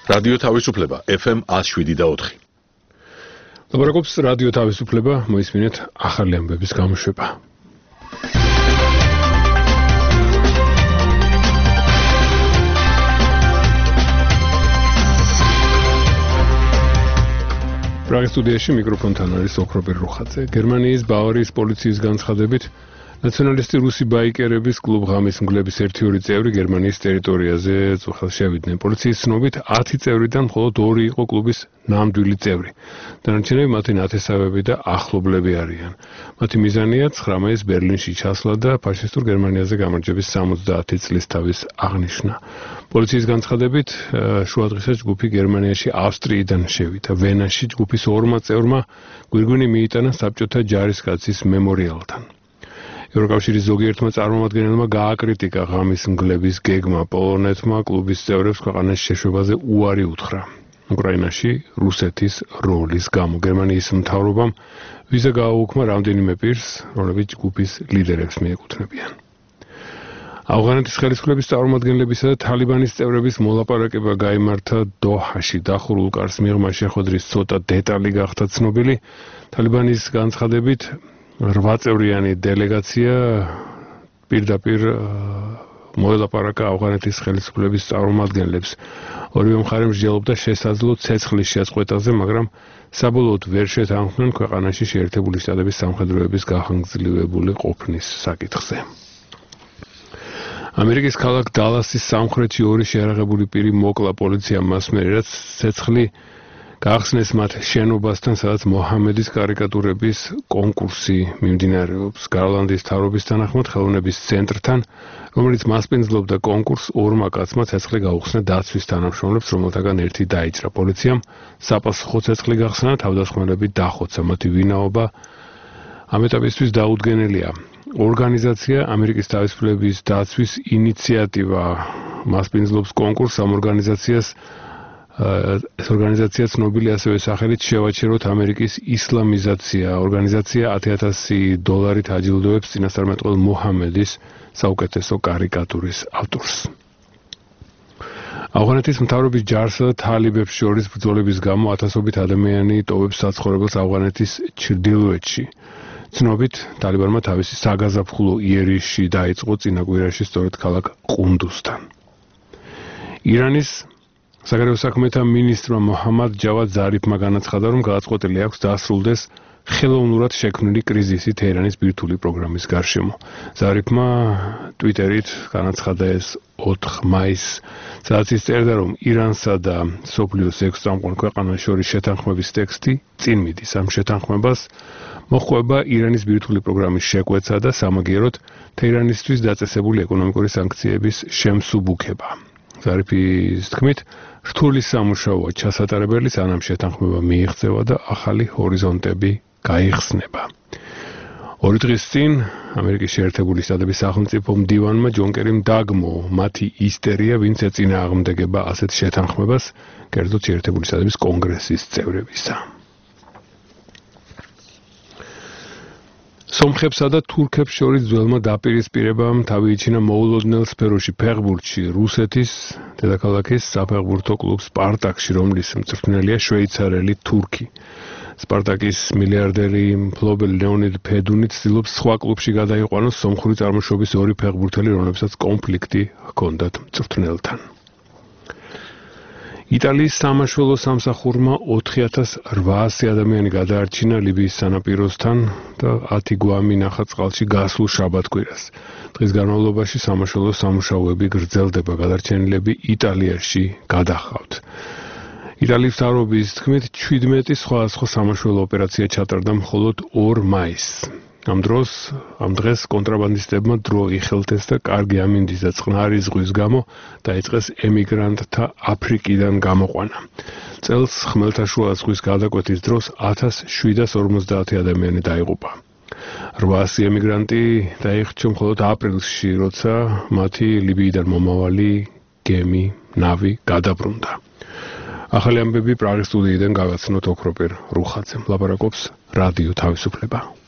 რადიო თავისუფლება FM 107.4. ლაპარაკობს რადიო თავისუფლება, მოისმინეთ ახალი ამბების გამოშვება. პრაღის სტუდიაში მიკროფონთან არის ოქრობერ რუხაძე. გერმანიის ბავარიის პოლიციის განცხადებით ნაციონალისტი რუსი ბაიკერების კლუბ ღამის მგლების 1-2 წევრი გერმანიის ტერიტორიაზე წუხელს შევიდნენ. პოლიციის ცნობით 10 წევრიდან მხოლოდ 2 იყო კლუბის ნამდვილი წევრი. დანარჩენები მათი ნათესავები და ახლობლები არიან. მათი მიზანია 9 მაისს ბერლინში ჩასვლა და ფაშისტურ გერმანიაზე გამარჯვების 70 წლის თავის აღნიშვნა. პოლიციის განცხადებით შუადღესაც ჯგუფი გერმანიაში ავსტრიიდან შევიდა. ვენაში ჯგუფის 2 წევრმა გვირგვინი მიიტანა საბჭოთა ჯარისკაცის მემორიალთან. ევროკავშირის ზოგიერთმა წარმომადგენელმა გააკრიტიკა ღამის მგლების გეგმა. პოლონეთმა კლუბის წევრებს ქვეყანაში შეშვებაზე უარი უთხრა. უკრაინაში რუსეთის როლის გამო გერმანიის მთავრობამ ვიზა გააუქმა რამდენიმე პირს, რომლებიც ჯგუფის ლიდერებს მიეკუთვნებიან. ავღანეთის ხელისუფლების წარმომადგენლებისა და თალიბანის წევრების მოლაპარაკება გაიმართა დოჰაში. დახურულ კარს მიღმა შეხვედრის ცოტა დეტალი გახდა ცნობილი. თალიბანის განცხადებით 8 წევრიანი დელეგაცია პირდაპირ მოელაპარაკა ავღანეთის ხელისუფლების წარმომადგენლებს. ორივე მხარე მსჯელობდა შესაძლო ცეცხლის შეწყვეტაზე, მაგრამ საბოლოოდ ვერ შეთანხმდნენ ქვეყანაში შეერთებული შტატების სამხედროების გახანგრძლივებული ყოფნის საკითხზე. ამერიკის ქალაქ დალასის სამხრეთში 2 შეარაღებული პირი მოკლა პოლიციამ მას მერე, რაც ცეცხლი გაახსნეს მათ შენობასთან, სადაც მოჰამედის კარიკატურების კონკურსი მიმდინარეობს. გარლანდის მთავრობის თანახმად ხელოვნების ცენტრთან, რომელიც მასპინძლობდა კონკურსს, 2 კაცმა ცეცხლი გაუხსნა დაცვის თანამშრომლებს, რომელთაგან ერთი დაიჭრა. პოლიციამ საპასუხო ცეცხლი გახსნა, თავდასხმელები დახოცა. მათი ვინაობა ამ ეტაპისთვის დაუდგენელია. ორგანიზაცია ამერიკის თავისუფლების დაცვის ინიციატივა მასპინძლობს კონკურსს. ამ ეს ორგანიზაცია ცნობილი ასევე სახელით შევაჩეროთ ამერიკის ისლამიზაცია. ორგანიზაცია $10,000 აჯილდოებს წინასწარმეტყველ მოჰამედის საუკეთესო კარიკატურის ავტორს. ავღანეთის მთავრობის ჯარსა და თალიბებს შორის ბრძოლების გამო ათასობით ადამიანი ტოვებს საცხოვრებელს ავღანეთის ჩრდილოეთში. ცნობით, თალიბანმა თავისი საგაზაფხულო იერიში დაიწყო წინა კვირაში სწორედ ქალაქ ყუნდუსთან. ირანის საგარეო საქმეთა მინისტრმა მოჰამად ჯავად ზარიფმა განაცხადა, რომ გადაწყვეტილი აქვს დასრულდეს ხელოვნურად შექმნილი კრიზისი თეირანის ბირთვული პროგრამის გარშემო. ზარიფმა ტვიტერით განაცხადა ეს 4 მაისს, სადაც ის წერდა, რომ ირანსა და მსოფლიოს 6 წამყვან ქვეყანას შორის შეთანხმების ტექსტი წინ მიდის. ამ შეთანხმებას მოჰყვება ირანის ბირთვული პროგრამის შეკვეცა და სამაგიეროდ თეირანისთვის დაწესებული ეკონომიკური სანქციების შემსუბუქება. ზარიფის თქმით, რთული სამუშაოა ჩასატარებელი, სანამ შეთანხმება მიიღწევა და ახალი ჰორიზონტები გაიხსნება. 2 დღის წინ ამერიკის შეერთებული შტატების სახელმწიფო მდივანმა ჯონ კერიმ დაგმო მათი ისტერია, ვინც ეწინააღმდეგება ასეთ შეთანხმებას, კერძოდ შეერთებული შტატების კონგრესის წევრებისა. სომხებსა და თურქებს შორის ძველმა დაპირისპირებამ თავი იჩინა მოულოდნელ სფეროში ფეხბურთში რუსეთის დედაქალაქის საფეხბურთო კლუბ სპარტაკში, რომლის მწვრთნელია შვეიცარელი თურქი. სპარტაკის მილიარდერი მფლობელი ლეონიდ ფედუნი ცდილობს სხვა კლუბში გადაიყვანოს სომხური წარმოშობის 2 ფეხბურთელი, რომლებსაც კონფლიქტი ჰქონდათ მწვრთნელთან. იტალიის სამაშველო სამსახურმა 4,800 ადამიანი გადაარჩინა ლიბიის სანაპიროსთან და 10 გვამი ნახა წყალში გასულ შაბათ-კვირას. დღის განმავლობაში სამაშველო სამუშაოები გრძელდება, გადარჩენილები იტალიაში გადახავთ. იტალიის მთავრობის თქმით, 17 სხვადასხვა სამაშველო ოპერაცია ჩატარდა მხოლოდ 2 მაისს. ამ დღეს კონტრაბანდისტებმა დრო იხელთეს და კარგი ამინდის და წყნარი ზღვის გამო დაიწყეს ემიგრანტთა აფრიკიდან გამოყვანა. წელს ხმელთაშუა ზღვის გადაკვეთის დროს 1750 ადამიანი დაიღუპა. 800 ემიგრანტი დაიხრჩა მხოლოდ აპრილში, როცა მათი ლიბიიდან მომავალი გემი ნავი გადაბრუნდა. ახალი ამბები პრაღის სტუდიიდან გავაცნოთ ოქროპერ რუხაძემ. ლაპარაკობს რადიო თავისუფლება.